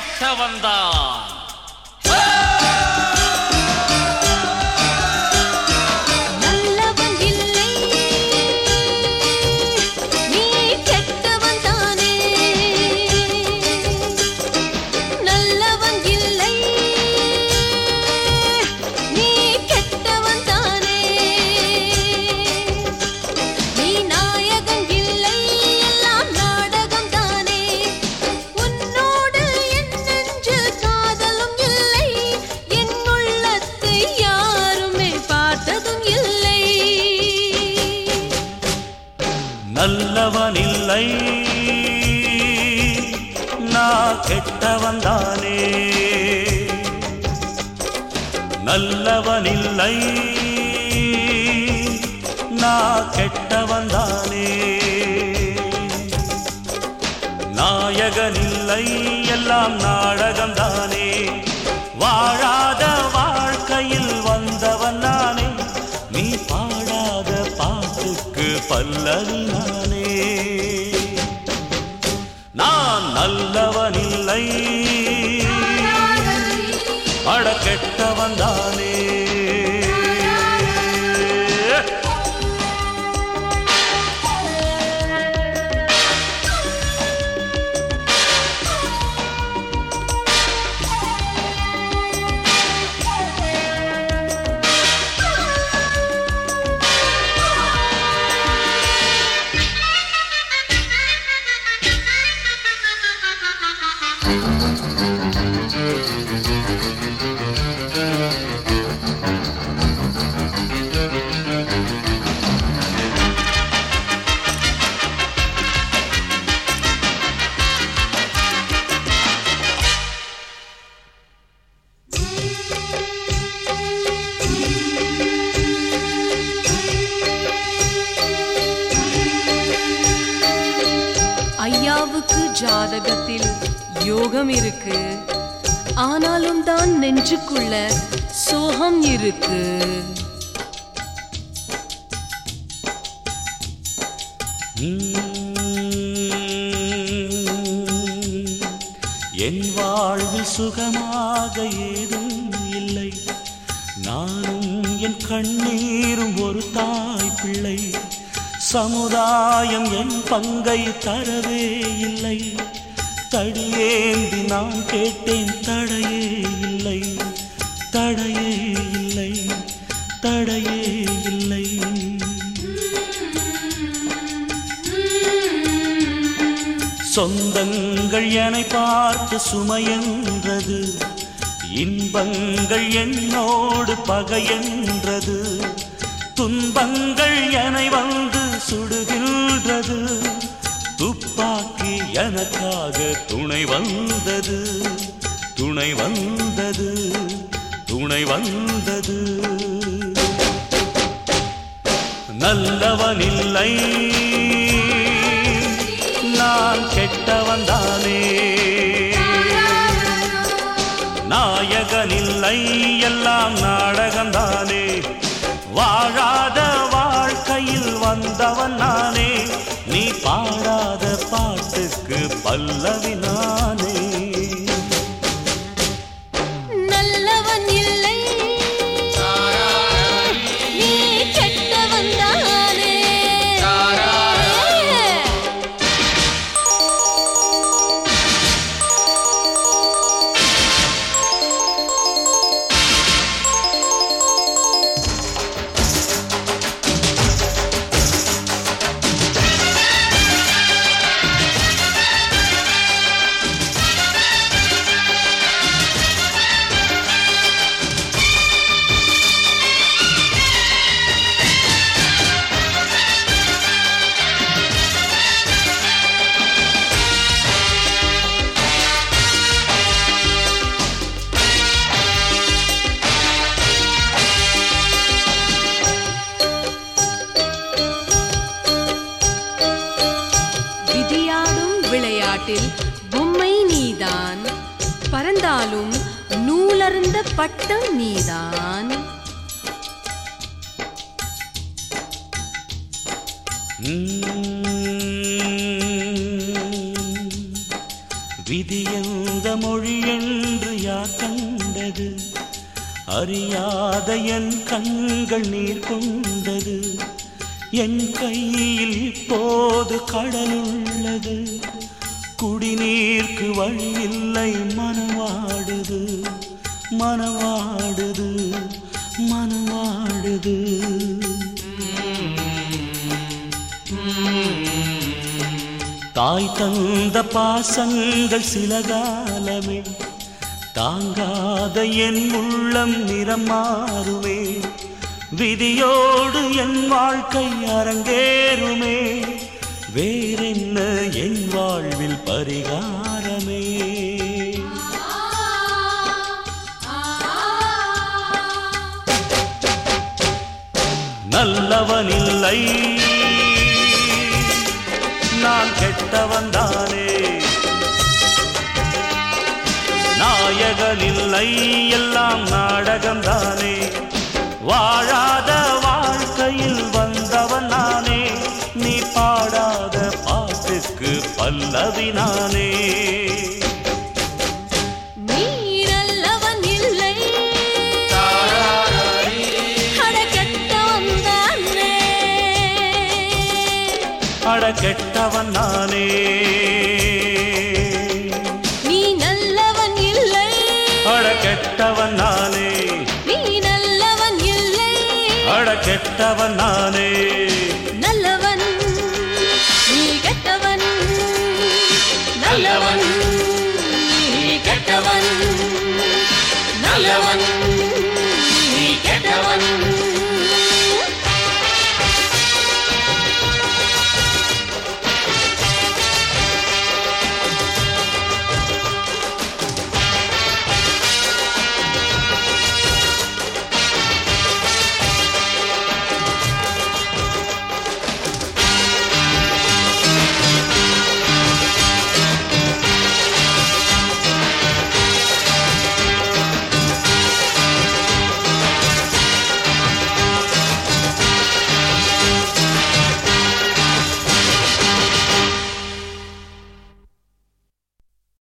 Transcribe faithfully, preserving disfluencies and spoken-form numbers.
கெட்டவன்தான். நல்லவனில்லை நான் கெட்டவன்தானே. நல்லவனில்லை நான் கெட்டவன்தானே. நாயகனில்லை எல்லாம் நாடகம்தானே. வாழாத வாழ்க்கையில் வந்தவன் நானே. நீ பாடாத பாட்டுக்கு பல்லவி நானே. நான் நல்லவனில்லை அட கெட்டவன்தானே. ஐயாவுக்கு ஜாதகத்தில் யோகம் இருக்கு, ஆனாலும் தான் நெஞ்சுக்குள்ள சோகம் இருக்கு. என் வாழ்வில் சுகமாக ஏதும் இல்லை. நானும் என் கண்ணீரும் ஒரு தாய் பிள்ளை. சமுதாயம் என் பங்கை தரவே இல்லை. தடியேந்தி நான் கேட்டேன் தடையே இல்லை. தடையே இல்லை. தடையே இல்லை. சொந்தங்கள் என்னை பார்த்து சுமையென்றது. இன்பங்கள் என்னோடு பகையென்றது. துன்பங்கள் என்னை வந்து சுடுகின்றது. துப்பாக்கி எனக்காக துணை வந்தது. துணை வந்தது. துணை வந்தது. நல்லவனில்லை நான் கெட்டவன்தானே. நாயகனில்லை எல்லாம் நாடகம்தானே. வாழாத வாழ்க்கையில் வந்தவன் நானே. நீ பாடாத பாட்டுக்கு பல்லவி நானே. நல்லவன் இல்லை நீ கெட்டவன் தானே. விளையாட்டில் பொம்மை நீதான். பறந்தாலும் நூலருந்த பட்டம் நீதான். விதியன் இந்த மொழி என்று யார் கண்டது? அறியாத என் கண்கள் நீர் கொண்டது. என் கையில் இப்போது கடலுள்ளது. குடிநீர்க்கு வழி இல்லை. மனவாடுது மனவாடுது மனவாடுது. தாய் தந்த பாசங்கள் சில காலமே தாங்காத என் உள்ளம் நிறம் மாறுமே. விதியோடு என் வாழ்க்கை அரங்கேறுமே. வேறென்ன என் வாழ்வில் பரிகாரமே? நல்லவனில்லை நான் கெட்டவன் தானே. நாயகனில்லை எல்லாம் நாடகம்தானே. வாழாத வாழ்க்கையில் வந்தவன் நானே. நீ பாடாத பாட்டுக்கு பல்லவி நானே. நீ நல்லவன் இல்லை. அட கெட்டவன் தானே. அட கெட்டவன் நானே. நீ நல்லவன் இல்லை. அட கெட்டவன் நானே. நீ நல்லவன் இல்லை. அட கெட்டவன் நானே. நல்லவன் நீ கெட்டவன். நல்லவன் நீ கெட்டவன். நல்லவன்